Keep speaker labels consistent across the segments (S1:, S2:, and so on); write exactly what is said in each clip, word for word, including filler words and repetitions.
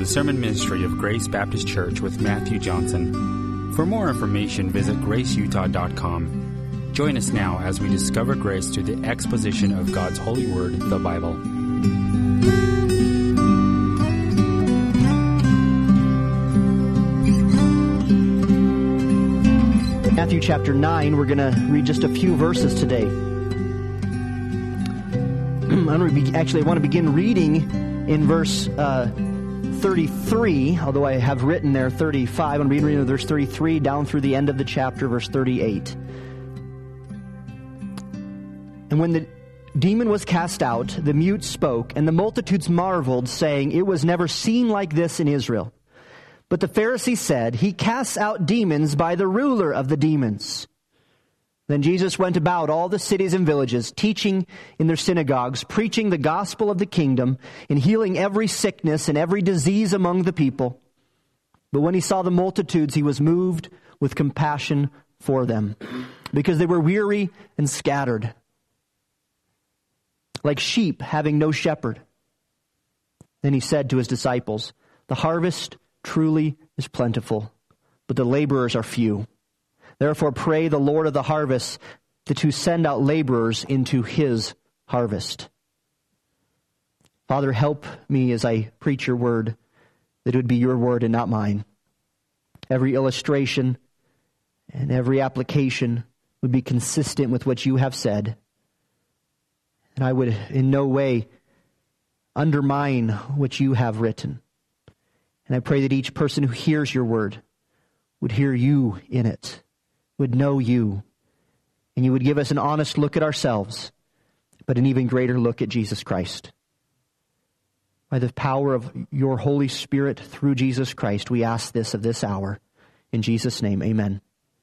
S1: the sermon ministry of Grace Baptist Church with Matthew Johnson. For more information, visit grace utah dot com. Join us now as we discover grace through the exposition of God's holy word, the Bible.
S2: Matthew chapter nine, we're going to read just a few verses today. Actually, I want to begin reading in verse uh, thirty-three, although I have written there thirty-five. I'm reading reading verse thirty-three down through the end of the chapter, verse thirty-eight. And when the demon was cast out, the mute spoke, and the multitudes marveled, saying, "It was never seen like this in Israel." But the Pharisees said, "He casts out demons by the ruler of the demons." Then Jesus went about all the cities and villages, teaching in their synagogues, preaching the gospel of the kingdom, and healing every sickness and every disease among the people. But when he saw the multitudes, he was moved with compassion for them, because they were weary and scattered, like sheep having no shepherd. Then he said to his disciples, "The harvest truly is plentiful, but the laborers are few. Therefore pray the Lord of the harvest to send out laborers into his harvest." Father, help me as I preach your word, that it would be your word and not mine. Every illustration and every application would be consistent with what you have said. And I would in no way undermine what you have written. And I pray that each person who hears your word would hear you in it, would know you, and you would give us an honest look at ourselves, but an even greater look at Jesus Christ. By the power of your Holy Spirit through Jesus Christ, we ask this of this hour. In Jesus' name, amen.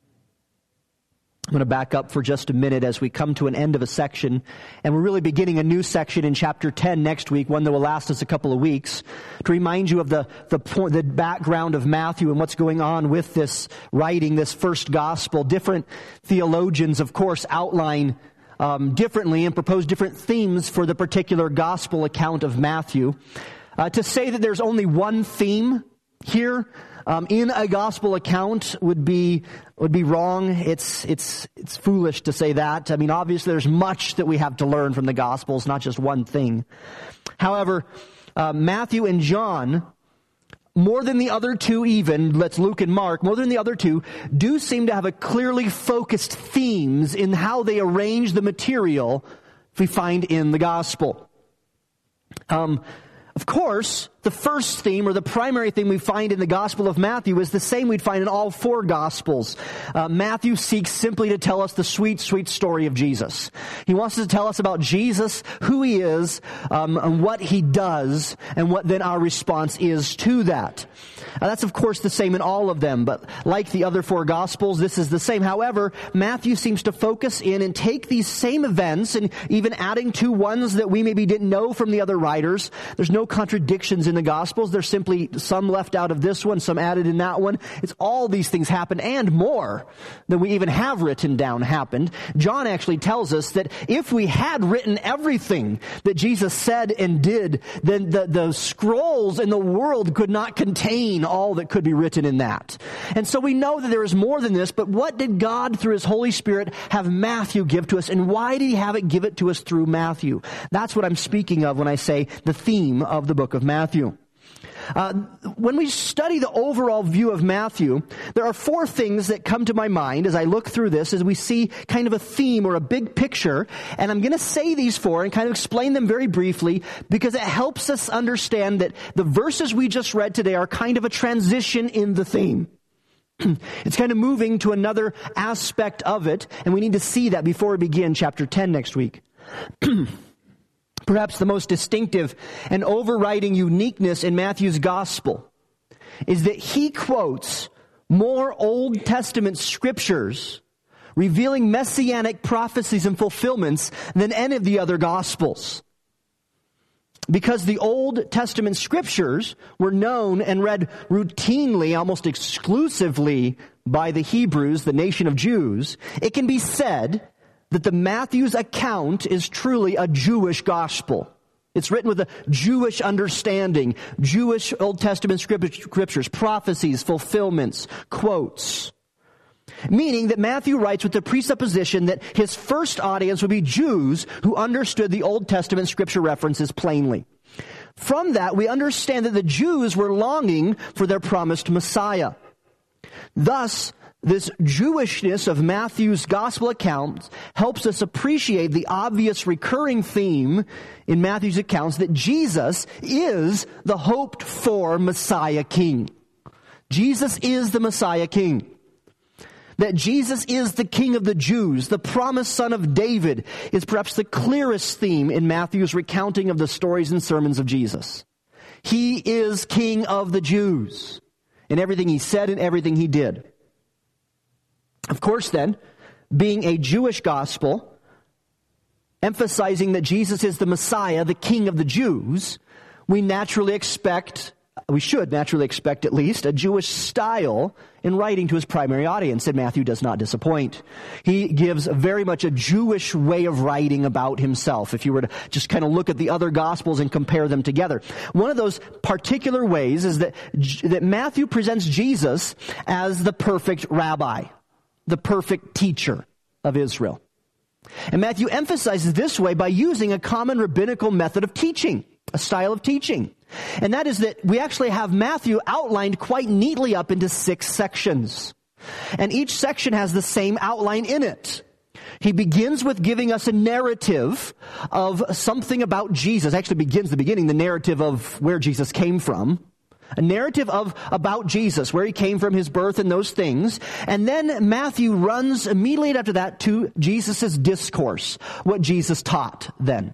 S2: I'm going to back up for just a minute as we come to an end of a section, and we're really beginning a new section in chapter ten next week, one that will last us a couple of weeks, to remind you of the the, point, the background of Matthew and what's going on with this writing, this first gospel. Different theologians, of course, outline um, differently and propose different themes for the particular gospel account of Matthew. Uh, to say that there's only one theme here Um, in a gospel account would be would be wrong. It's it's it's foolish to say that. I mean, obviously, there's much that we have to learn from the Gospels, not just one thing. However, uh, Matthew and John, more than the other two, even let's Luke and Mark, more than the other two, do seem to have a clearly focused themes in how they arrange the material we find in the Gospel. Um. Of course, the first theme, or the primary theme we find in the Gospel of Matthew, is the same we'd find in all four Gospels. Uh, Matthew seeks simply to tell us the sweet, sweet story of Jesus. He wants to tell us about Jesus, who he is, um, and what he does, and what then our response is to that. Uh, that's, of course, the same in all of them, but like the other four Gospels, this is the same. However, Matthew seems to focus in and take these same events, and even adding to ones that we maybe didn't know from the other writers. There's no contradictions in the Gospels. There's simply some left out of this one, some added in that one. It's all these things happen and more than we even have written down happened. John actually tells us that if we had written everything that Jesus said and did, then the, the scrolls in the world could not contain all that could be written in that. And so we know that there is more than this, but what did God through his Holy Spirit have Matthew give to us, and why did he have it give it to us through Matthew? That's what I'm speaking of when I say the theme of the book of Matthew. Uh, when we study the overall view of Matthew, there are four things that come to my mind as I look through this, as we see kind of a theme or a big picture. And I'm going to say these four and kind of explain them very briefly, because it helps us understand that the verses we just read today are kind of a transition in the theme. It's kind of moving to another aspect of it, and we need to see that before we begin chapter ten next week. Perhaps the most distinctive and overriding uniqueness in Matthew's gospel is that he quotes more Old Testament scriptures revealing messianic prophecies and fulfillments than any of the other gospels. Because the Old Testament scriptures were known and read routinely, almost exclusively by the Hebrews, the nation of Jews, it can be said that the Matthew's account is truly a Jewish gospel. It's written with a Jewish understanding, Jewish Old Testament scriptures, prophecies, fulfillments, quotes. Meaning that Matthew writes with the presupposition that his first audience would be Jews who understood the Old Testament scripture references plainly. From that, we understand that the Jews were longing for their promised Messiah. Thus, this Jewishness of Matthew's gospel account helps us appreciate the obvious recurring theme in Matthew's accounts that Jesus is the hoped-for Messiah King. Jesus is the Messiah King. That Jesus is the King of the Jews, the promised Son of David, is perhaps the clearest theme in Matthew's recounting of the stories and sermons of Jesus. He is King of the Jews in everything he said and everything he did. Of course, then, being a Jewish gospel, emphasizing that Jesus is the Messiah, the King of the Jews, we naturally expect, we should naturally expect at least, a Jewish style in writing to his primary audience, and Matthew does not disappoint. He gives very much a Jewish way of writing about himself, if you were to just kind of look at the other Gospels and compare them together. One of those particular ways is that, that Matthew presents Jesus as the perfect rabbi, the perfect teacher of Israel. And Matthew emphasizes this way by using a common rabbinical method of teaching, a style of teaching. And that is that we actually have Matthew outlined quite neatly up into six sections. And each section has the same outline in it. He begins with giving us a narrative of something about Jesus. Actually begins the beginning, the narrative of where Jesus came from. A narrative of about Jesus, where he came from, his birth, and those things. And then Matthew runs immediately after that to Jesus' discourse, what Jesus taught then.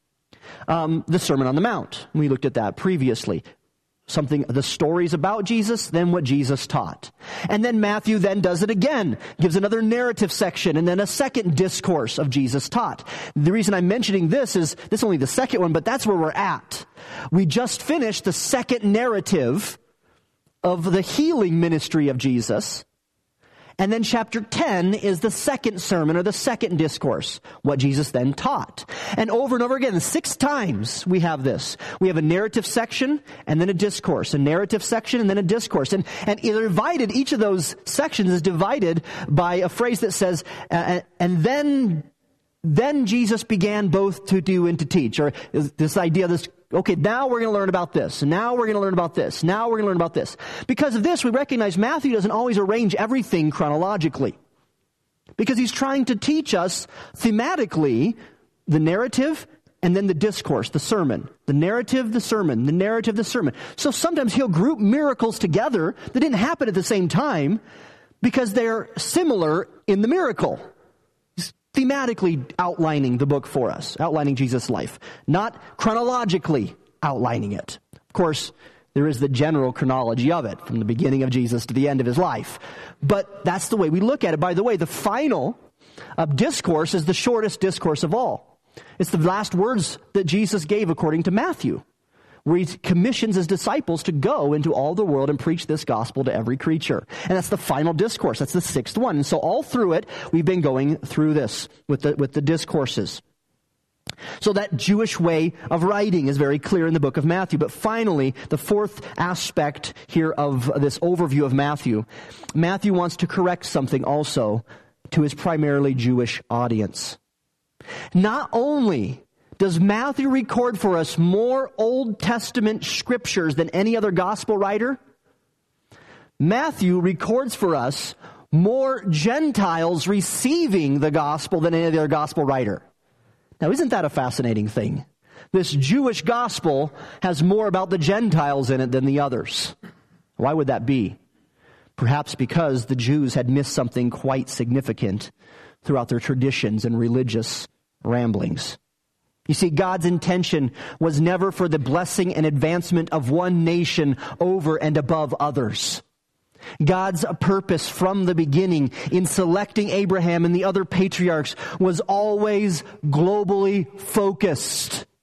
S2: Um, the Sermon on the Mount. We looked at that previously. Something, the stories about Jesus, then what Jesus taught. And then Matthew then does it again, gives another narrative section, and then a second discourse of Jesus taught. The reason I'm mentioning this is, this is only the second one, but that's where we're at. We just finished the second narrative of the healing ministry of Jesus. And then chapter ten is the second sermon or the second discourse, what Jesus then taught. And over and over again, six times we have this. We have a narrative section and then a discourse, a narrative section and then a discourse. And, and divided, each of those sections is divided by a phrase that says, uh, and then, then Jesus began both to do and to teach. Or this idea, this okay, now we're going to learn about this, and now we're going to learn about this, now we're going to learn about this. Because of this, we recognize Matthew doesn't always arrange everything chronologically. Because he's trying to teach us thematically the narrative and then the discourse, the sermon. The narrative, the sermon, the narrative, the sermon. So sometimes he'll group miracles together that didn't happen at the same time because they're similar in the miracle. Thematically outlining the book for us, outlining Jesus' life, not chronologically outlining it. Of course, there is the general chronology of it, from the beginning of Jesus to the end of his life. But that's the way we look at it. By the way, the final uh, discourse is the shortest discourse of all. It's the last words that Jesus gave according to Matthew, where he commissions his disciples to go into all the world and preach this gospel to every creature. And that's the final discourse. That's the sixth one. And so all through it, we've been going through this with the, with the discourses. So that Jewish way of writing is very clear in the book of Matthew. But finally, the fourth aspect here of this overview of Matthew, Matthew wants to correct something also to his primarily Jewish audience. Not only does Matthew record for us more Old Testament scriptures than any other gospel writer? Matthew records for us more Gentiles receiving the gospel than any other gospel writer. Now, isn't that a fascinating thing? This Jewish gospel has more about the Gentiles in it than the others. Why would that be? Perhaps because the Jews had missed something quite significant throughout their traditions and religious ramblings. You see, God's intention was never for the blessing and advancement of one nation over and above others. God's purpose from the beginning in selecting Abraham and the other patriarchs was always globally focused.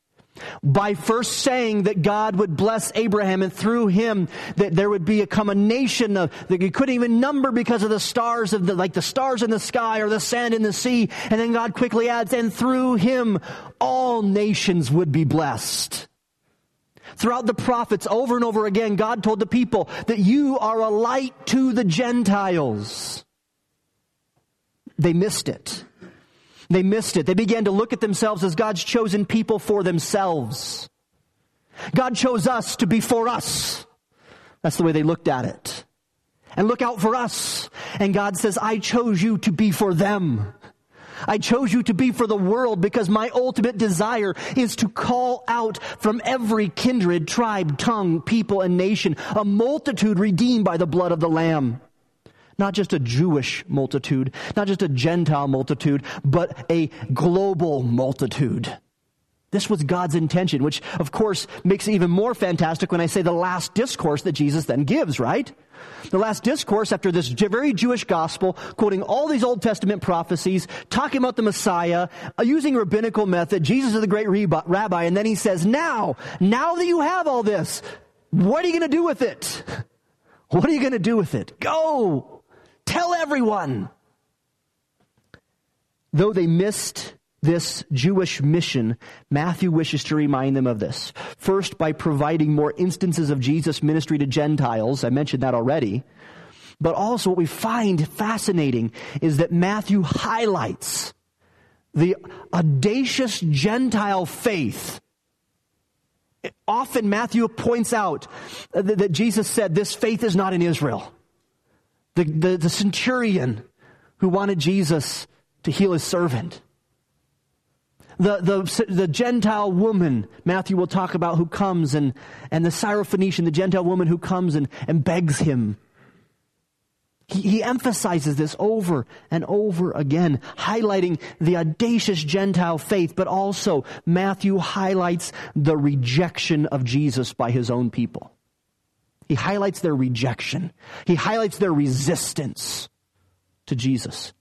S2: by first saying that God would bless Abraham, and through him that there would become a nation of, that you couldn't even number because of the stars of the, like the stars in the sky or the sand in the sea. And then God quickly adds, and through him all nations would be blessed. Throughout the prophets, over and over again, God told the people that you are a light to the Gentiles. They missed it. They missed it. They began to look at themselves as God's chosen people for themselves. God chose us to be for us. That's the way they looked at it. And look out for us. And God says, I chose you to be for them. I chose you to be for the world because my ultimate desire is to call out from every kindred, tribe, tongue, people, and nation a multitude redeemed by the blood of the Lamb. Not just a Jewish multitude, not just a Gentile multitude, but a global multitude. This was God's intention, which of course makes it even more fantastic when I say the last discourse that Jesus then gives, right? The last discourse after this very Jewish gospel, quoting all these Old Testament prophecies, talking about the Messiah, using rabbinical method, Jesus is the great rabbi, and then he says, now, now that you have all this, what are you going to do with it? What are you going to do with it? Go! Tell everyone. Though they missed this Jewish mission, Matthew wishes to remind them of this. First, by providing more instances of Jesus' ministry to Gentiles. I mentioned that already. But also what we find fascinating is that Matthew highlights the audacious Gentile faith. Often Matthew points out that Jesus said, this faith is not in Israel. The, the, the centurion who wanted Jesus to heal his servant. The, the, the Gentile woman, Matthew will talk about, who comes, and, and the Syrophoenician, the Gentile woman who comes and, and begs him. He, he emphasizes this over and over again, highlighting the audacious Gentile faith, but also Matthew highlights the rejection of Jesus by his own people. He highlights their rejection. He highlights their resistance to Jesus.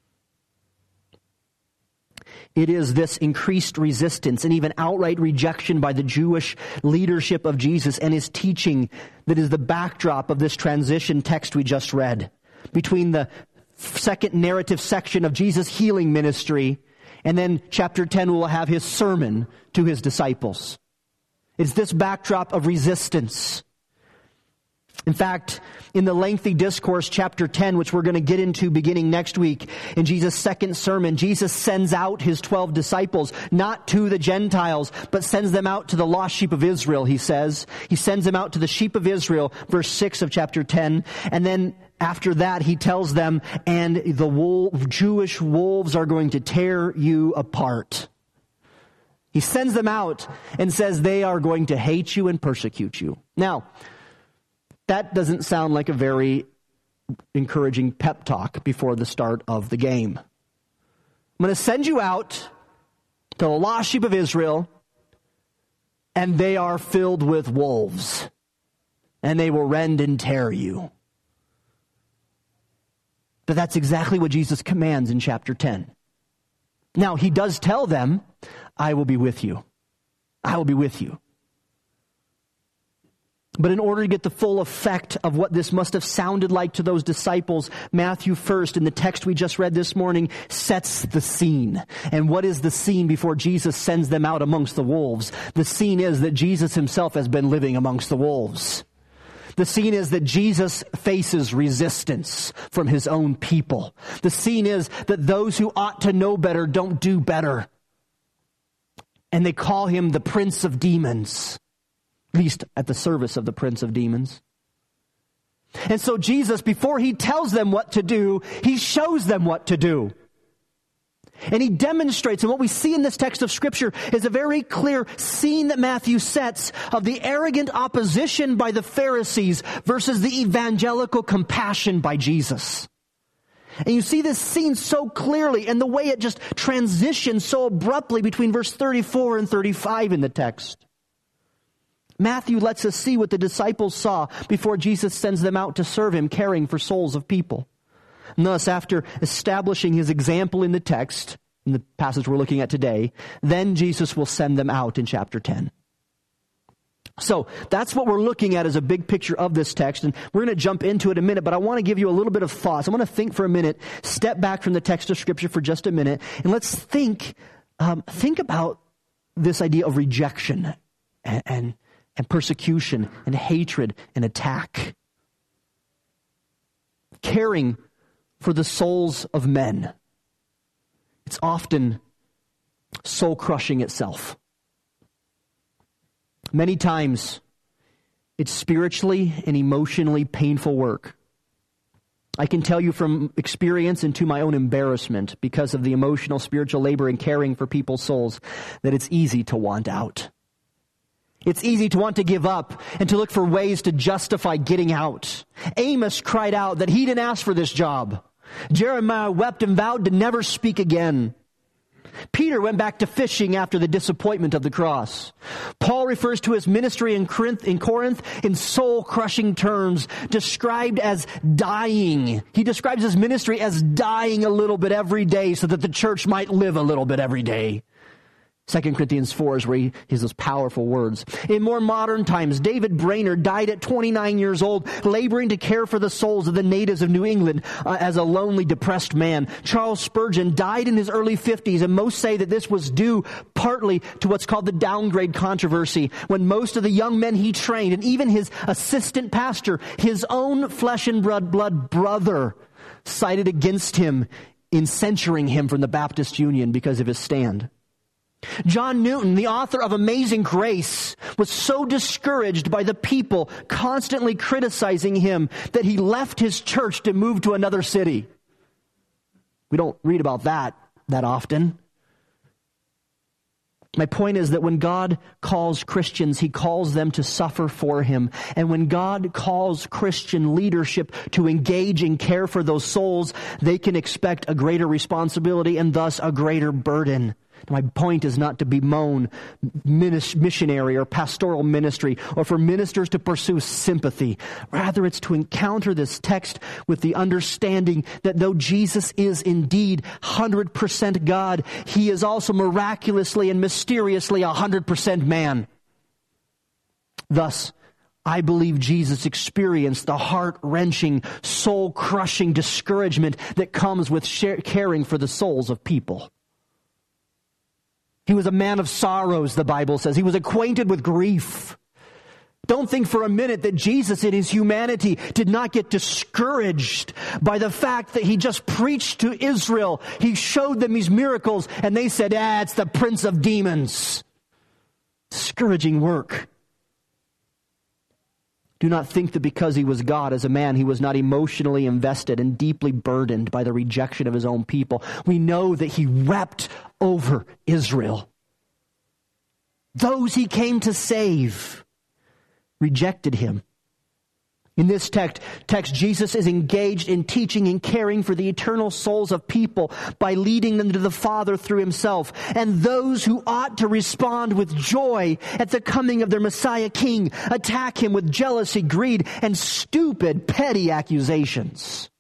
S2: It is this increased resistance and even outright rejection by the Jewish leadership of Jesus and his teaching that is the backdrop of this transition text we just read between the second narrative section of Jesus' healing ministry and then chapter ten will have his sermon to his disciples. It's this backdrop of resistance. In fact, in the lengthy discourse, chapter ten, which we're going to get into beginning next week, in Jesus' second sermon, Jesus sends out his twelve disciples, not to the Gentiles, but sends them out to the lost sheep of Israel, he says. He sends them out to the sheep of Israel, verse six of chapter ten. And then after that, he tells them, and the wolf, Jewish wolves are going to tear you apart. He sends them out and says they are going to hate you and persecute you. Now, that doesn't sound like a very encouraging pep talk before the start of the game. I'm going to send you out to the lost sheep of Israel, and they are filled with wolves, and they will rend and tear you. But that's exactly what Jesus commands in chapter ten. Now, he does tell them, I will be with you. I will be with you. But in order to get the full effect of what this must have sounded like to those disciples, Matthew first, in the text we just read this morning, sets the scene. And what is the scene before Jesus sends them out amongst the wolves? The scene is that Jesus himself has been living amongst the wolves. The scene is that Jesus faces resistance from his own people. The scene is that those who ought to know better don't do better. And they call him the Prince of Demons. At least at the service of the Prince of Demons. And so Jesus, before he tells them what to do, he shows them what to do. And he demonstrates, and what we see in this text of Scripture is a very clear scene that Matthew sets of the arrogant opposition by the Pharisees versus the evangelical compassion by Jesus. And you see this scene so clearly, and the way it just transitions so abruptly between verse thirty-four and thirty-five in the text. Matthew lets us see what the disciples saw before Jesus sends them out to serve him, caring for souls of people. And thus, after establishing his example in the text, in the passage we're looking at today, then Jesus will send them out in chapter ten. So that's what we're looking at as a big picture of this text, and we're going to jump into it in a minute, but I want to give you a little bit of thoughts. I want to think for a minute, step back from the text of Scripture for just a minute, and let's think um, think about this idea of rejection and, and, and persecution and hatred and attack. Caring for the souls of men. It's often soul-crushing itself. Many times, it's spiritually and emotionally painful work. I can tell you from experience and to my own embarrassment, because of the emotional, spiritual labor in caring for people's souls, that it's easy to want out. It's easy to want to give up and to look for ways to justify getting out. Amos cried out that he didn't ask for this job. Jeremiah wept and vowed to never speak again. Peter went back to fishing after the disappointment of the cross. Paul refers to his ministry in Corinth, in Corinth in soul-crushing terms, described as dying. He describes his ministry as dying a little bit every day so that the church might live a little bit every day. Second Corinthians four is where he has those powerful words. In more modern times, David Brainerd died at twenty-nine years old, laboring to care for the souls of the natives of New England uh, as a lonely, depressed man. Charles Spurgeon died in his early fifties, and most say that this was due partly to what's called the downgrade controversy, when most of the young men he trained, and even his assistant pastor, his own flesh and blood, blood brother, sided against him in censuring him from the Baptist Union because of his stand. John Newton, the author of Amazing Grace, was so discouraged by the people constantly criticizing him that he left his church to move to another city. We don't read about that that often. My point is that when God calls Christians, He calls them to suffer for Him. And when God calls Christian leadership to engage and care for those souls, they can expect a greater responsibility and thus a greater burden. My point is not to bemoan missionary or pastoral ministry or for ministers to pursue sympathy. Rather, it's to encounter this text with the understanding that though Jesus is indeed one hundred percent God, He is also miraculously and mysteriously one hundred percent man. Thus, I believe Jesus experienced the heart-wrenching, soul-crushing discouragement that comes with caring for the souls of people. He was a man of sorrows, the Bible says. He was acquainted with grief. Don't think for a minute that Jesus in His humanity did not get discouraged by the fact that He just preached to Israel. He showed them these miracles and they said, ah, it's the prince of demons. Discouraging work. Do not think that because He was God as a man, He was not emotionally invested and deeply burdened by the rejection of His own people. We know that He wept over Israel. Those He came to save rejected Him. In this text, text, Jesus is engaged in teaching and caring for the eternal souls of people by leading them to the Father through Himself. And those who ought to respond with joy at the coming of their Messiah King attack Him with jealousy, greed, and stupid, petty accusations.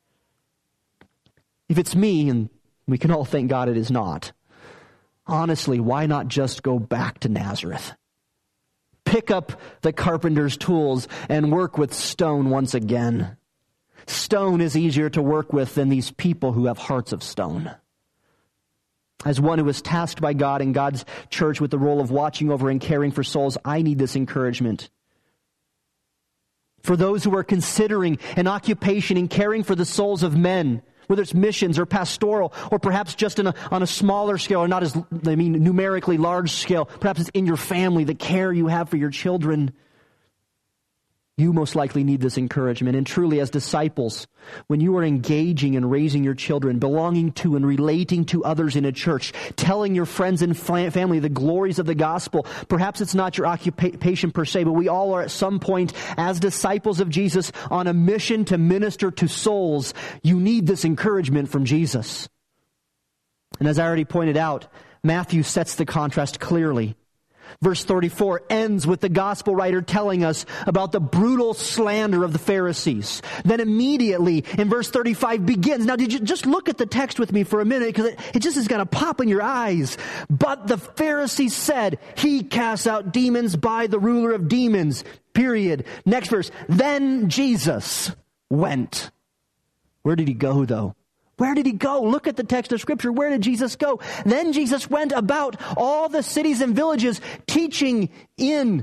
S2: If it's me, and we can all thank God it is not, honestly, why not just go back to Nazareth? Pick up the carpenter's tools and work with stone once again. Stone is easier to work with than these people who have hearts of stone. As one who is tasked by God and God's church with the role of watching over and caring for souls, I need this encouragement. For those who are considering an occupation in caring for the souls of men, whether it's missions or pastoral, or perhaps just in a, on a smaller scale, or not as, I mean, numerically large scale. Perhaps it's in your family, the care you have for your children. You most likely need this encouragement. And truly, as disciples, when you are engaging and raising your children, belonging to and relating to others in a church, telling your friends and family the glories of the gospel, perhaps it's not your occupation per se, but we all are at some point as disciples of Jesus on a mission to minister to souls. You need this encouragement from Jesus. And as I already pointed out, Matthew sets the contrast clearly. Verse thirty-four ends with the gospel writer telling us about the brutal slander of the Pharisees. Then immediately in verse thirty-five begins. Now did you just look at the text with me for a minute, because it, it just is going to pop in your eyes. But the Pharisees said, he casts out demons by the ruler of demons. Period. Next verse. Then Jesus went. Where did he go though? Where did he go? Look at the text of Scripture. Where did Jesus go? Then Jesus went about all the cities and villages, teaching in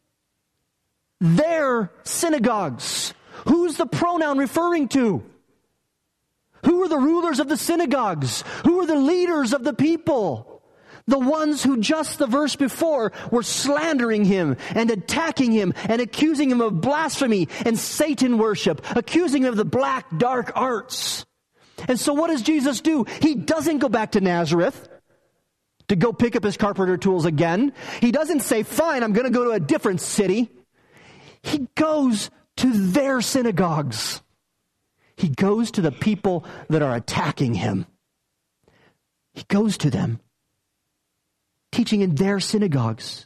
S2: their synagogues. Who's the pronoun referring to? Who are the rulers of the synagogues? Who are the leaders of the people? The ones who just the verse before were slandering him and attacking him and accusing him of blasphemy and Satan worship, accusing him of the black, dark arts. And so what does Jesus do? He doesn't go back to Nazareth to go pick up his carpenter tools again. He doesn't say, fine, I'm going to go to a different city. He goes to their synagogues. He goes to the people that are attacking him. He goes to them, teaching in their synagogues.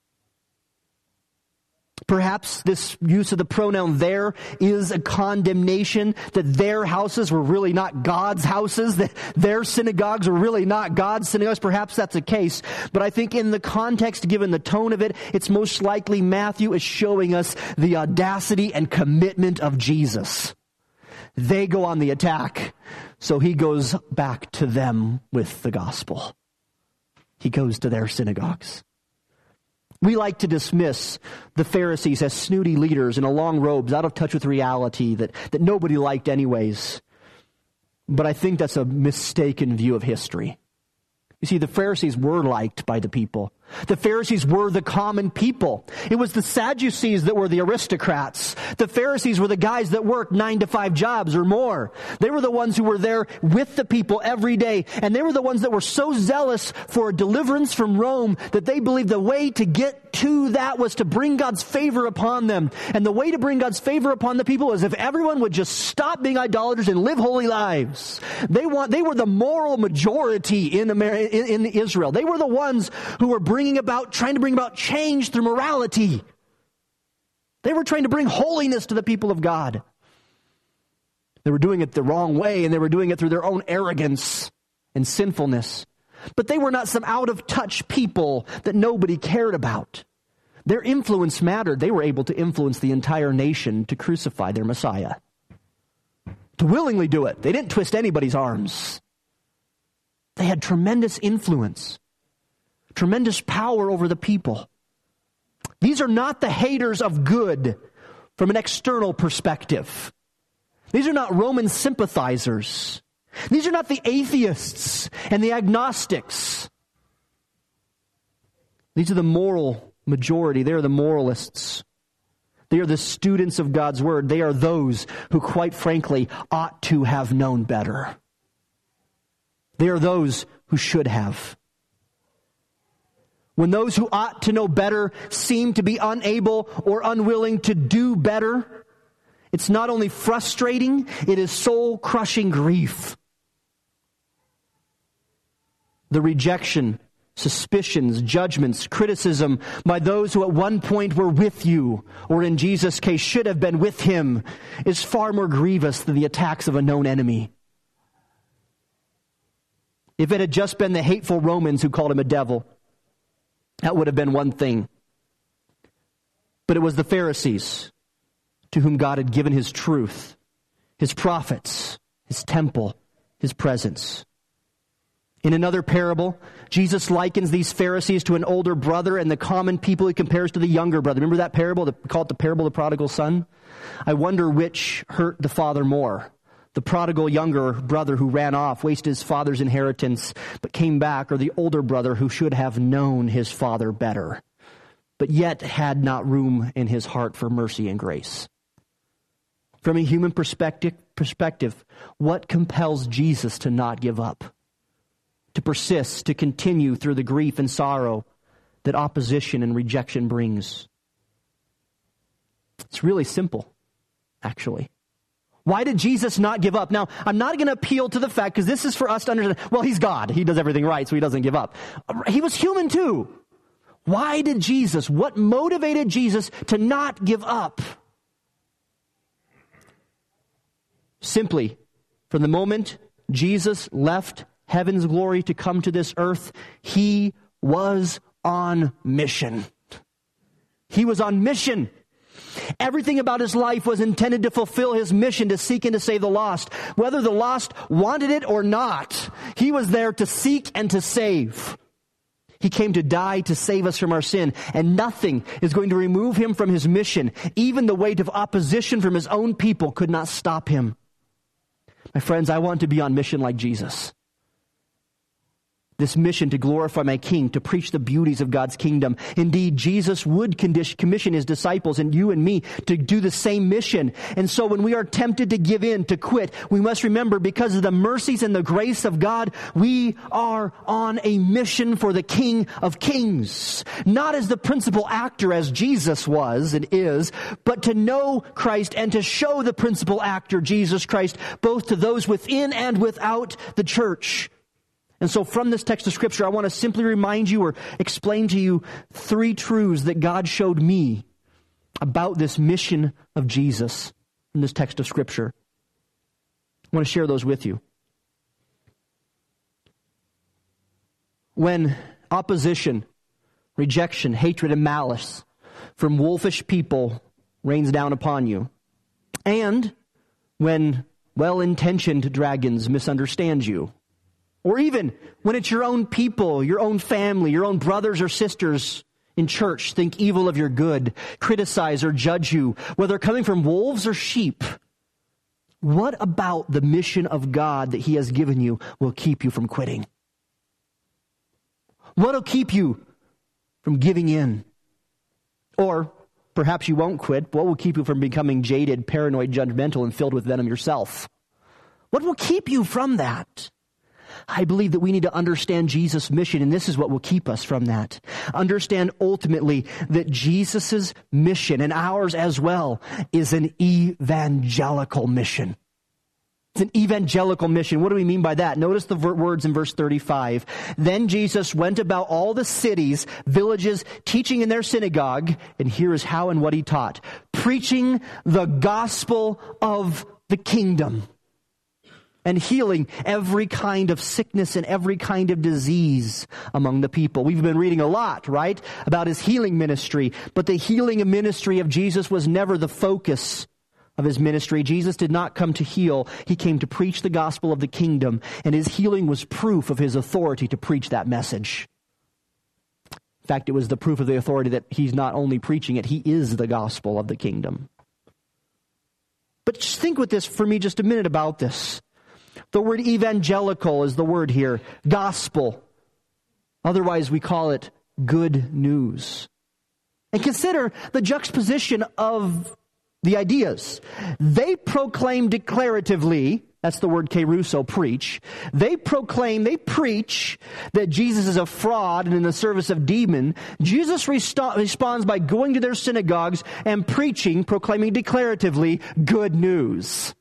S2: Perhaps this use of the pronoun there is a condemnation that their houses were really not God's houses, that their synagogues were really not God's synagogues. Perhaps that's the case. But I think in the context, given the tone of it, it's most likely Matthew is showing us the audacity and commitment of Jesus. They go on the attack, so he goes back to them with the gospel. He goes to their synagogues. We like to dismiss the Pharisees as snooty leaders in a long robes, out of touch with reality, that, that nobody liked anyways. But I think that's a mistaken view of history. You see, the Pharisees were liked by the people. The Pharisees were the common people. It was the Sadducees that were the aristocrats. The Pharisees were the guys that worked nine to five jobs or more. They were the ones who were there with the people every day. And they were the ones that were so zealous for deliverance from Rome that they believed the way to get to that was to bring God's favor upon them. And the way to bring God's favor upon the people is if everyone would just stop being idolaters and live holy lives. They want, they were the moral majority in America, in, in Israel. They were the ones who were bringing Bringing about, trying to bring about change through morality. They were trying to bring holiness to the people of God. They were doing it the wrong way, and they were doing it through their own arrogance and sinfulness. But they were not some out-of-touch people that nobody cared about. Their influence mattered. They were able to influence the entire nation to crucify their Messiah. To willingly do it. They didn't twist anybody's arms. They had tremendous influence. Tremendous power over the people. These are not the haters of good from an external perspective. These are not Roman sympathizers. These are not the atheists and the agnostics. These are the moral majority. They are the moralists. They are the students of God's word. They are those who, quite frankly, ought to have known better. They are those who should have. When those who ought to know better seem to be unable or unwilling to do better, it's not only frustrating, it is soul-crushing grief. The rejection, suspicions, judgments, criticism by those who at one point were with you, or in Jesus' case should have been with him, is far more grievous than the attacks of a known enemy. If it had just been the hateful Romans who called him a devil, that would have been one thing. But it was the Pharisees to whom God had given his truth, his prophets, his temple, his presence. In another parable, Jesus likens these Pharisees to an older brother, and the common people he compares to the younger brother. Remember that parable? We call it the parable of the prodigal son? I wonder which hurt the father more. The prodigal younger brother who ran off, wasted his father's inheritance, but came back, or the older brother who should have known his father better, but yet had not room in his heart for mercy and grace. From a human perspective, perspective, what compels Jesus to not give up, to persist, to continue through the grief and sorrow that opposition and rejection brings? It's really simple, actually. Why did Jesus not give up? Now, I'm not going to appeal to the fact, because this is for us to understand, well, he's God. He does everything right, so he doesn't give up. He was human too. Why did Jesus, what motivated Jesus to not give up? Simply, from the moment Jesus left heaven's glory to come to this earth, he was on mission. He was on mission. Everything about his life was intended to fulfill his mission to seek and to save the lost. Whether the lost wanted it or not, he was there to seek and to save. He came to die to save us from our sin, and nothing is going to remove him from his mission. Even the weight of opposition from his own people could not stop him. My friends, I want to be on mission like Jesus. This mission to glorify my King, to preach the beauties of God's kingdom. Indeed, Jesus would condition, commission his disciples and you and me to do the same mission. And so when we are tempted to give in, to quit, we must remember, because of the mercies and the grace of God, we are on a mission for the King of Kings. Not as the principal actor as Jesus was and is, but to know Christ and to show the principal actor, Jesus Christ, both to those within and without the church. And so from this text of Scripture, I want to simply remind you or explain to you three truths that God showed me about this mission of Jesus in this text of Scripture. I want to share those with you. When opposition, rejection, hatred, and malice from wolfish people rains down upon you, and when well-intentioned dragons misunderstand you, or even when it's your own people, your own family, your own brothers or sisters in church think evil of your good, criticize or judge you, whether coming from wolves or sheep, what about the mission of God that He has given you will keep you from quitting? What will keep you from giving in? Or perhaps you won't quit. What will keep you from becoming jaded, paranoid, judgmental, and filled with venom yourself? What will keep you from that? I believe that we need to understand Jesus' mission, and this is what will keep us from that. Understand ultimately that Jesus' mission, and ours as well, is an evangelical mission. It's an evangelical mission. What do we mean by that? Notice the words in verse thirty-five. Then Jesus went about all the cities, villages, teaching in their synagogue, and here is how and what He taught. Preaching the gospel of the kingdom, and healing every kind of sickness and every kind of disease among the people. We've been reading a lot, right, about His healing ministry. But the healing ministry of Jesus was never the focus of His ministry. Jesus did not come to heal. He came to preach the gospel of the kingdom. And His healing was proof of His authority to preach that message. In fact, it was the proof of the authority that He's not only preaching it, He is the gospel of the kingdom. But just think with this for me just a minute about this. The word evangelical is the word here. Gospel. Otherwise, we call it good news. And consider the juxtaposition of the ideas. They proclaim declaratively, that's the word keruso, preach. They proclaim, they preach that Jesus is a fraud and in the service of demon. Jesus resto- responds by going to their synagogues and preaching, proclaiming declaratively good news.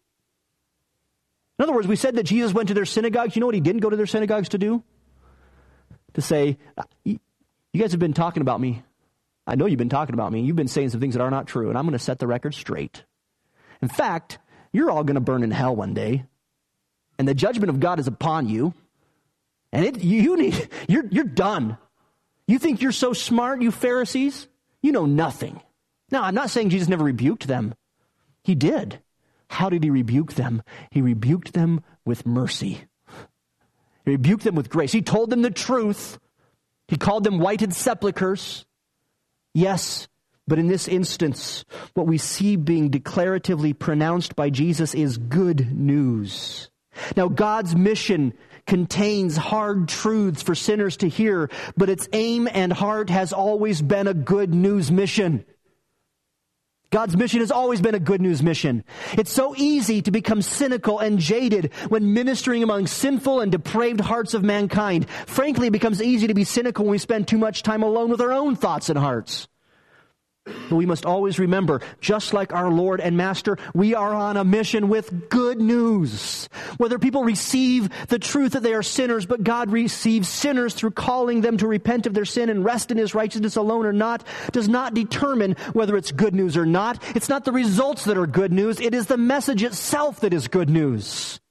S2: In other words, we said that Jesus went to their synagogues. You know what He didn't go to their synagogues to do? To say, you guys have been talking about me. I know you've been talking about me. You've been saying some things that are not true, and I'm going to set the record straight. In fact, you're all going to burn in hell one day, and the judgment of God is upon you, and it, you need, you're, you're done. You think you're so smart, you Pharisees? You know nothing. Now, I'm not saying Jesus never rebuked them. He did. How did He rebuke them? He rebuked them with mercy. He rebuked them with grace. He told them the truth. He called them whited sepulchres. Yes, but in this instance, what we see being declaratively pronounced by Jesus is good news. Now, God's mission contains hard truths for sinners to hear, but its aim and heart has always been a good news mission. God's mission has always been a good news mission. It's so easy to become cynical and jaded when ministering among sinful and depraved hearts of mankind. Frankly, it becomes easy to be cynical when we spend too much time alone with our own thoughts and hearts. But we must always remember, just like our Lord and Master, we are on a mission with good news. Whether people receive the truth that they are sinners, but God receives sinners through calling them to repent of their sin and rest in His righteousness alone or not, does not determine whether it's good news or not. It's not the results that are good news. It is the message itself that is good news.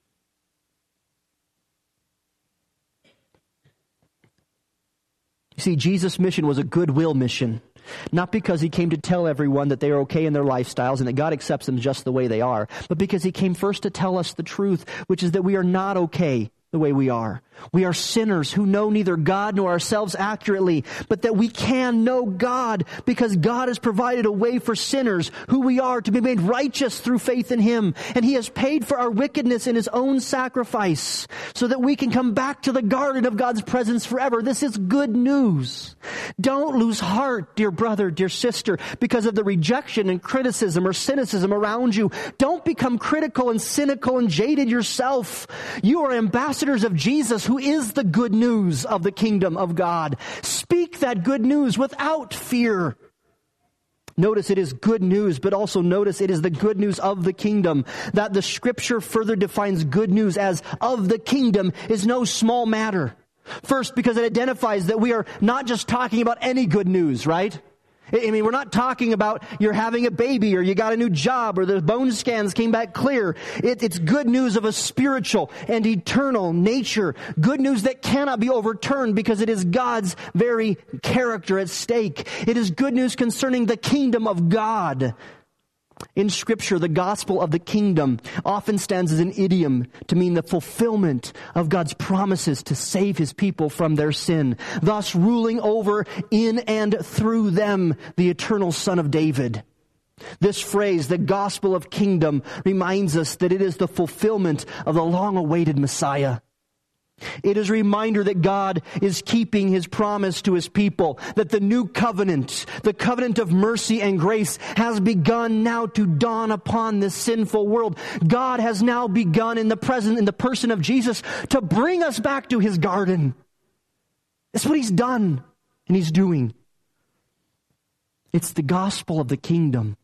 S2: You see, Jesus' mission was a goodwill mission. Not because He came to tell everyone that they are okay in their lifestyles and that God accepts them just the way they are, but because He came first to tell us the truth, which is that we are not okay the way we are. We are sinners who know neither God nor ourselves accurately, but that we can know God because God has provided a way for sinners who we are to be made righteous through faith in Him. And He has paid for our wickedness in His own sacrifice so that we can come back to the garden of God's presence forever. This is good news. Don't lose heart, dear brother, dear sister, because of the rejection and criticism or cynicism around you. Don't become critical and cynical and jaded yourself. You are ambassadors of Jesus, who is the good news of the kingdom of God. Speak that good news without fear. Notice it is good news, but also notice it is the good news of the kingdom. That the Scripture further defines good news as of the kingdom is no small matter. First, because it identifies that we are not just talking about any good news, right? I mean, we're not talking about you're having a baby or you got a new job or the bone scans came back clear. It, it's good news of a spiritual and eternal nature. Good news that cannot be overturned because it is God's very character at stake. It is good news concerning the kingdom of God. In Scripture, the gospel of the kingdom often stands as an idiom to mean the fulfillment of God's promises to save His people from their sin, thus ruling over in and through them the eternal Son of David. This phrase, the gospel of kingdom, reminds us that it is the fulfillment of the long-awaited Messiah. It is a reminder that God is keeping His promise to His people, that the new covenant, the covenant of mercy and grace, has begun now to dawn upon this sinful world. God has now begun in the present, in the person of Jesus, to bring us back to His garden. That's what He's done and He's doing. It's the gospel of the kingdom.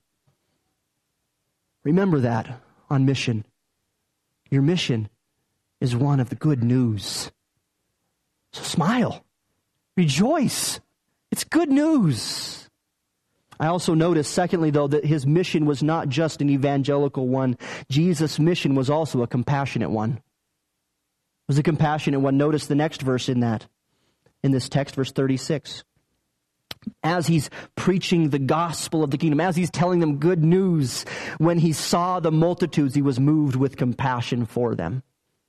S2: Remember that on mission. Your mission is one of the good news. So smile. Rejoice. It's good news. I also notice, secondly, though, that His mission was not just an evangelical one. Jesus' mission was also a compassionate one. It was a compassionate one. Notice the next verse in that, in this text, verse thirty-six. As He's preaching the gospel of the kingdom, as He's telling them good news, when He saw the multitudes, He was moved with compassion for them.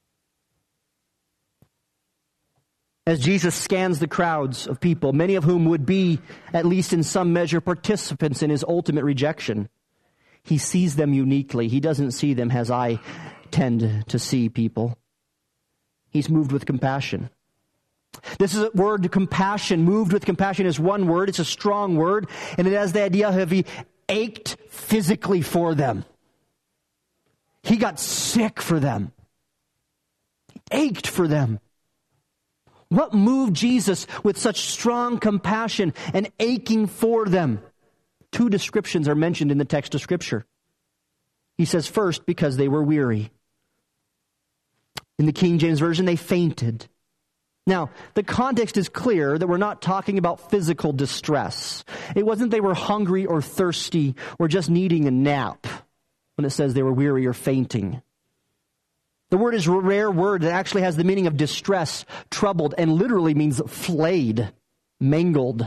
S2: As Jesus scans the crowds of people, many of whom would be, at least in some measure, participants in His ultimate rejection, He sees them uniquely. He doesn't see them as I tend to see people. He's moved with compassion. This is a word, compassion. Moved with compassion is one word. It's a strong word, and it has the idea of He ached physically for them. He got sick for them. He ached for them. What moved Jesus with such strong compassion and aching for them? Two descriptions are mentioned in the text of Scripture. He says, first, because they were weary. In the King James Version, they fainted. Now, the context is clear that we're not talking about physical distress. It wasn't they were hungry or thirsty or just needing a nap when it says they were weary or fainting. The word is a rare word that actually has the meaning of distress, troubled, and literally means flayed, mangled.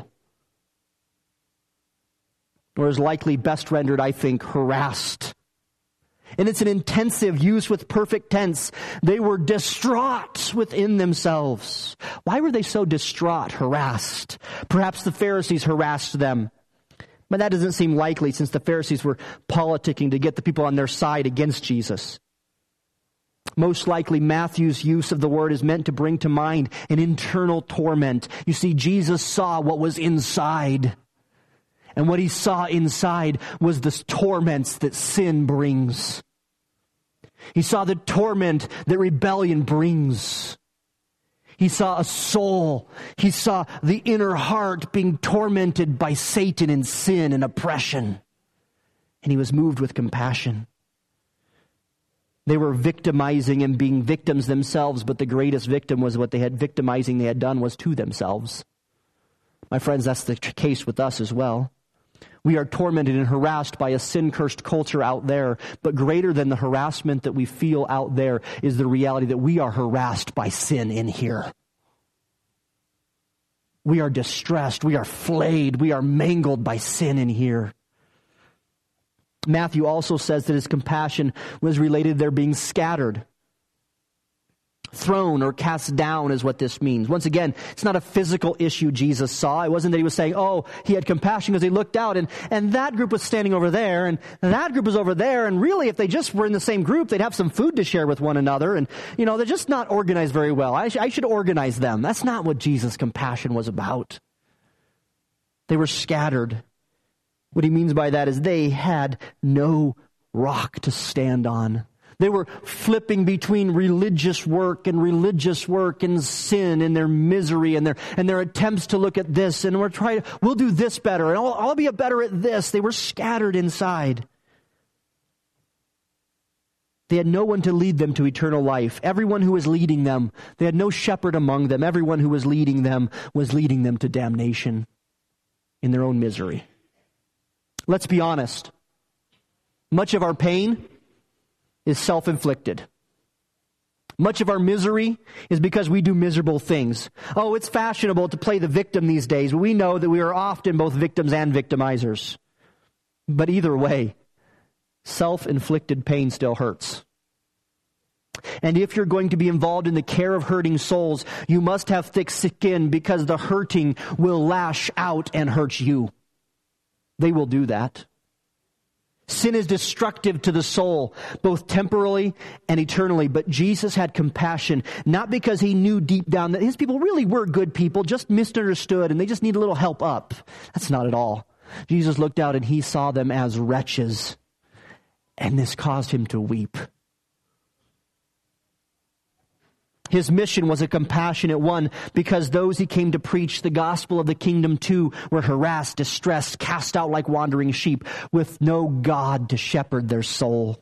S2: Or is likely best rendered, I think, harassed. And it's an intensive use with perfect tense. They were distraught within themselves. Why were they so distraught, harassed? Perhaps the Pharisees harassed them. But that doesn't seem likely since the Pharisees were politicking to get the people on their side against Jesus. Most likely, Matthew's use of the word is meant to bring to mind an internal torment. You see, Jesus saw what was inside. And what He saw inside was the torments that sin brings. He saw the torment that rebellion brings. He saw a soul. He saw the inner heart being tormented by Satan and sin and oppression. And he was moved with compassion. They were victimizing and being victims themselves, but the greatest victim was what they had victimizing they had done was to themselves. My friends, that's the case with us as well. We are tormented and harassed by a sin-cursed culture out there, but greater than the harassment that we feel out there is the reality that we are harassed by sin in here. We are distressed, we are flayed, we are mangled by sin in here. Matthew also says that his compassion was related to their being scattered. Thrown or cast down is what this means. Once again, it's not a physical issue Jesus saw. It wasn't that he was saying, oh, he had compassion because he looked out and, and that group was standing over there and that group was over there. And really, if they just were in the same group, they'd have some food to share with one another. And, you know, they're just not organized very well. I, sh- I should organize them. That's not what Jesus' compassion was about. They were scattered. What he means by that is they had no rock to stand on. They were flipping between religious work and religious work and sin and their misery and their and their attempts to look at this and we're trying to, we'll do this better and I'll, I'll be a better at this. They were scattered inside. They had no one to lead them to eternal life. Everyone who was leading them, they had no shepherd among them. Everyone who was leading them was leading them to damnation in their own misery. Let's be honest. Much of our pain is self-inflicted. Much of our misery is because we do miserable things. Oh, it's fashionable to play the victim these days. We know that we are often both victims and victimizers. But either way, self-inflicted pain still hurts. And if you're going to be involved in the care of hurting souls, you must have thick skin because the hurting will lash out and hurt you. They will do that. Sin is destructive to the soul, both temporally and eternally. But Jesus had compassion, not because he knew deep down that his people really were good people, just misunderstood, and they just need a little help up. That's not at all. Jesus looked out and he saw them as wretches, and this caused him to weep. His mission was a compassionate one because those he came to preach the gospel of the kingdom to were harassed, distressed, cast out like wandering sheep with no God to shepherd their soul.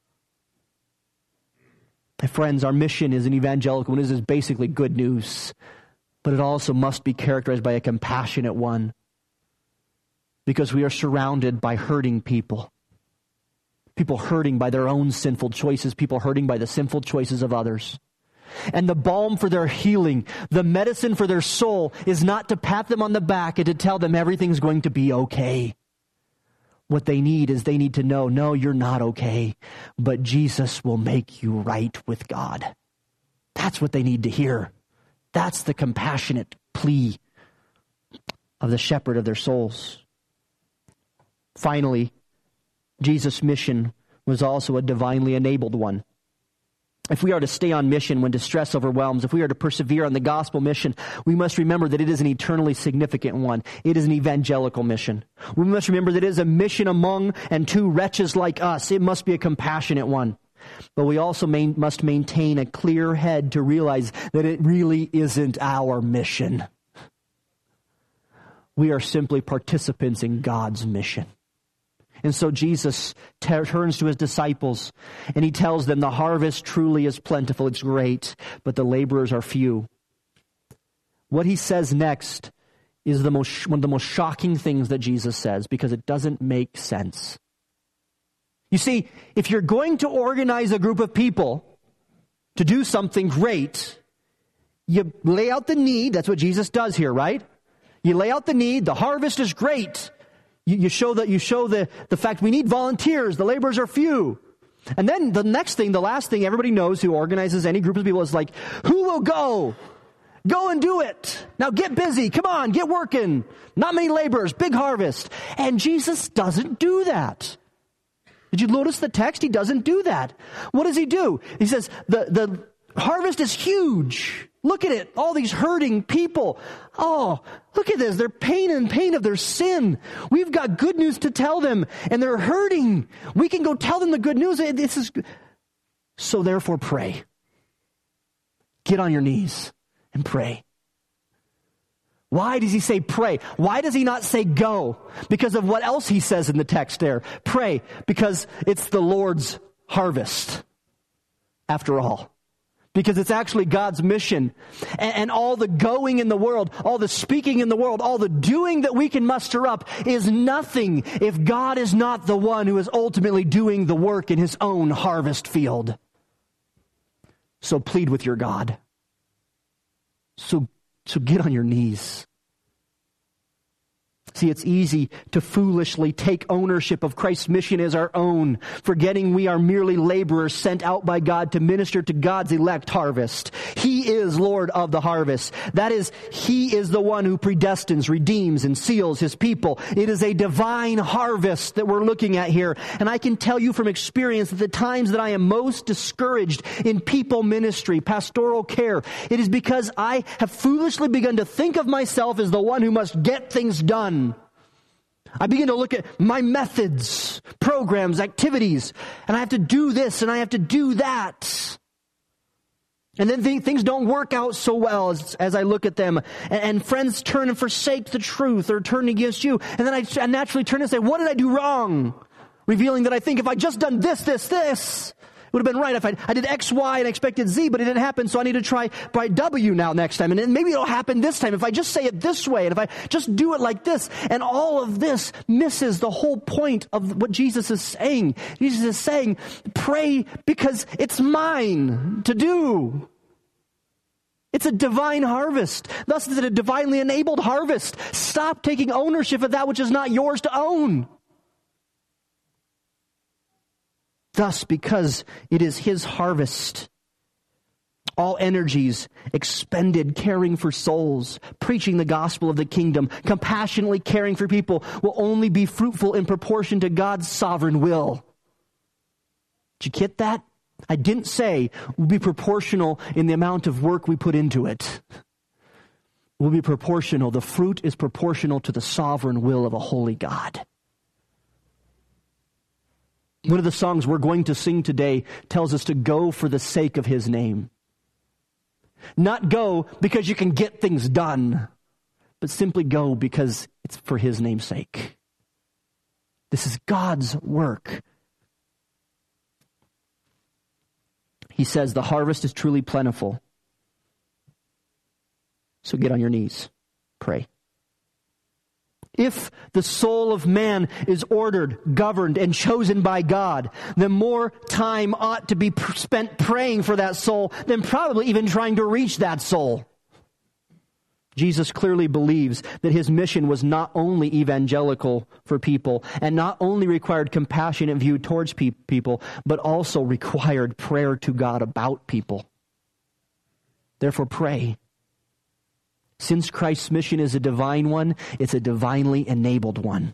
S2: My friends, our mission is an evangelical one. This is basically good news, but it also must be characterized by a compassionate one because we are surrounded by hurting people. People hurting by their own sinful choices, people hurting by the sinful choices of others. And the balm for their healing, the medicine for their soul is not to pat them on the back and to tell them everything's going to be okay. What they need is they need to know, no, you're not okay, but Jesus will make you right with God. That's what they need to hear. That's the compassionate plea of the shepherd of their souls. Finally, Jesus' mission was also a divinely enabled one. If we are to stay on mission when distress overwhelms, if we are to persevere on the gospel mission, we must remember that it is an eternally significant one. It is an evangelical mission. We must remember that it is a mission among and to wretches like us. It must be a compassionate one. But we also main, must maintain a clear head to realize that it really isn't our mission. We are simply participants in God's mission. And so Jesus t- turns to his disciples and he tells them the harvest truly is plentiful, it's great, but the laborers are few. What he says next is the most, one of the most shocking things that Jesus says because it doesn't make sense. You see, if you're going to organize a group of people to do something great, you lay out the need. That's what Jesus does here, right? You lay out the need. The harvest is great. You show that you show the, the fact we need volunteers. The laborers are few. And then the next thing, the last thing everybody knows who organizes any group of people is like, who will go? Go and do it. Now get busy. Come on, get working. Not many laborers, big harvest. And Jesus doesn't do that. Did you notice the text? He doesn't do that. What does he do? He says, the, the harvest is huge. Look at it. All these hurting people. Oh, look at this. They're pain and pain of their sin. We've got good news to tell them, and they're hurting. We can go tell them the good news. This is so therefore pray. Get on your knees and pray. Why does he say pray? Why does he not say go? Because of what else he says in the text there. Pray, because it's the Lord's harvest, after all. Because it's actually God's mission. And, and all the going in the world, all the speaking in the world, all the doing that we can muster up is nothing if God is not the one who is ultimately doing the work in his own harvest field. So plead with your God. So So get on your knees. See, it's easy to foolishly take ownership of Christ's mission as our own, forgetting we are merely laborers sent out by God to minister to God's elect harvest. He is Lord of the harvest. That is, He is the one who predestines, redeems, and seals His people. It is a divine harvest that we're looking at here. And I can tell you from experience that the times that I am most discouraged in people ministry, pastoral care, it is because I have foolishly begun to think of myself as the one who must get things done. I begin to look at my methods, programs, activities, and I have to do this and I have to do that. And then th- things don't work out so well as, as I look at them. And, and friends turn and forsake the truth or turn against you. And then I, I naturally turn and say, what did I do wrong? Revealing that I think if I just done this, this, this, it would have been right. If I, I did X, Y, and expected Z, but it didn't happen, so I need to try by W now next time. And then maybe it'll happen this time if I just say it this way, and if I just do it like this. And all of this misses the whole point of what Jesus is saying. Jesus is saying, pray because it's mine to do. It's a divine harvest. Thus, it's a divinely enabled harvest. Stop taking ownership of that which is not yours to own. Thus, because it is His harvest, all energies expended caring for souls, preaching the gospel of the kingdom, compassionately caring for people will only be fruitful in proportion to God's sovereign will. Did you get that? I didn't say we'll be proportional in the amount of work we put into it. We'll be proportional. The fruit is proportional to the sovereign will of a holy God. One of the songs we're going to sing today tells us to go for the sake of His name. Not go because you can get things done, but simply go because it's for His name's sake. This is God's work. He says the harvest is truly plentiful. So get on your knees. Pray. If the soul of man is ordered, governed, and chosen by God, then more time ought to be spent praying for that soul than probably even trying to reach that soul. Jesus clearly believes that His mission was not only evangelical for people and not only required compassionate view towards pe- people, but also required prayer to God about people. Therefore, pray. Since Christ's mission is a divine one, it's a divinely enabled one.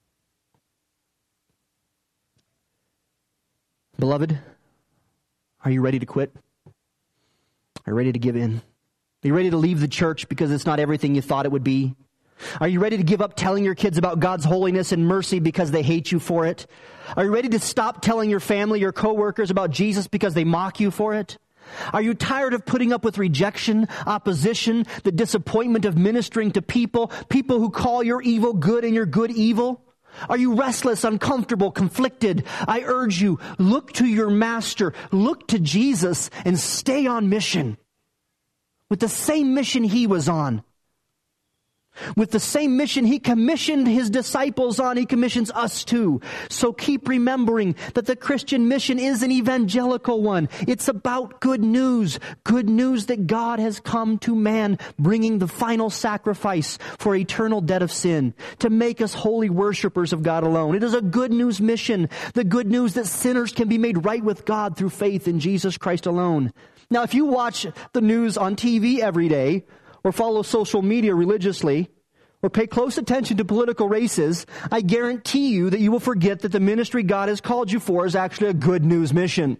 S2: Beloved, are you ready to quit? Are you ready to give in? Are you ready to leave the church because it's not everything you thought it would be? Are you ready to give up telling your kids about God's holiness and mercy because they hate you for it? Are you ready to stop telling your family, your coworkers about Jesus because they mock you for it? Are you tired of putting up with rejection, opposition, the disappointment of ministering to people, people who call your evil good and your good evil? Are you restless, uncomfortable, conflicted? I urge you, look to your Master, look to Jesus, and stay on mission. With the same mission He was on. With the same mission He commissioned His disciples on, He commissions us too. So keep remembering that the Christian mission is an evangelical one. It's about good news. Good news that God has come to man, bringing the final sacrifice for eternal debt of sin, to make us holy worshipers of God alone. It is a good news mission. The good news that sinners can be made right with God through faith in Jesus Christ alone. Now, if you watch the news on T V every day, or follow social media religiously, or pay close attention to political races, I guarantee you that you will forget that the ministry God has called you for is actually a good news mission.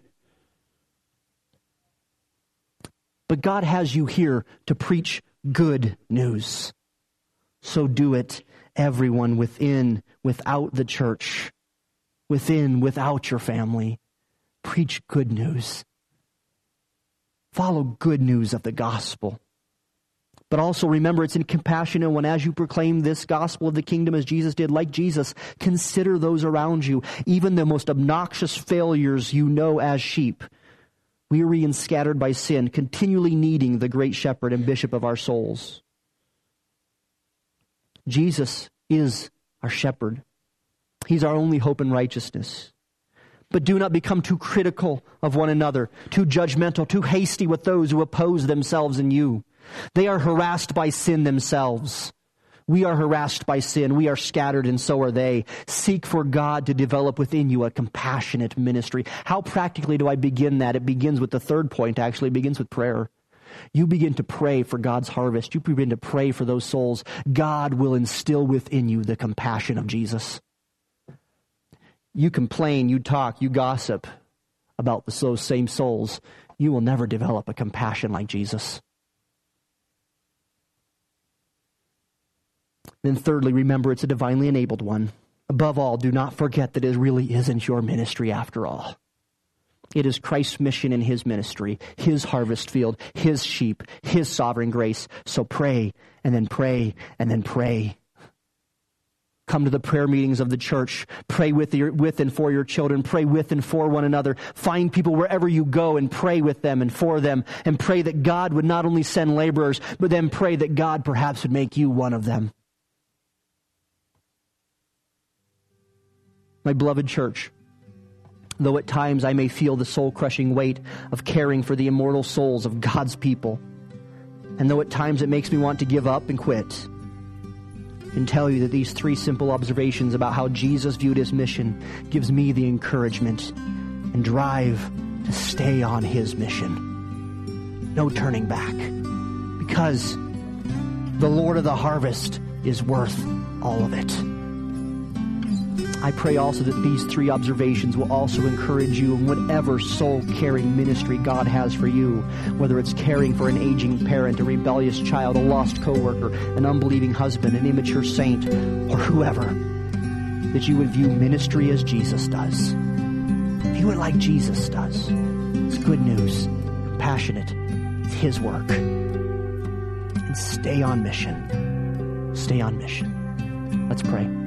S2: But God has you here to preach good news. So do it, everyone within, without the church, within, without your family. Preach good news. Follow good news of the gospel. But also remember, it's in compassion, and when as you proclaim this gospel of the kingdom as Jesus did, like Jesus, consider those around you, even the most obnoxious failures you know as sheep, weary and scattered by sin, continually needing the great shepherd and bishop of our souls. Jesus is our shepherd. He's our only hope in righteousness. But do not become too critical of one another, too judgmental, too hasty with those who oppose themselves in you. They are harassed by sin themselves. We are harassed by sin. We are scattered, and so are they. Seek for God to develop within you a compassionate ministry. How practically do I begin that? It begins with the third point, actually. It begins with prayer. You begin to pray for God's harvest. You begin to pray for those souls. God will instill within you the compassion of Jesus. You complain, you talk, you gossip about those same souls. You will never develop a compassion like Jesus. Then thirdly, remember it's a divinely enabled one. Above all, do not forget that it really isn't your ministry after all. It is Christ's mission in His ministry, His harvest field, His sheep, His sovereign grace. So pray, and then pray, and then pray. Come to the prayer meetings of the church. Pray with, your, with and for your children. Pray with and for one another. Find people wherever you go and pray with them and for them. And pray that God would not only send laborers, but then pray that God perhaps would make you one of them. My beloved church, though at times I may feel the soul-crushing weight of caring for the immortal souls of God's people, and though at times it makes me want to give up and quit, I can tell you that these three simple observations about how Jesus viewed His mission gives me the encouragement and drive to stay on His mission. No turning back, because the Lord of the harvest is worth all of it. I pray also that these three observations will also encourage you in whatever soul-caring ministry God has for you, whether it's caring for an aging parent, a rebellious child, a lost coworker, an unbelieving husband, an immature saint, or whoever, that you would view ministry as Jesus does. View it like Jesus does. It's good news, compassionate. It's His work. And stay on mission. Stay on mission. Let's pray.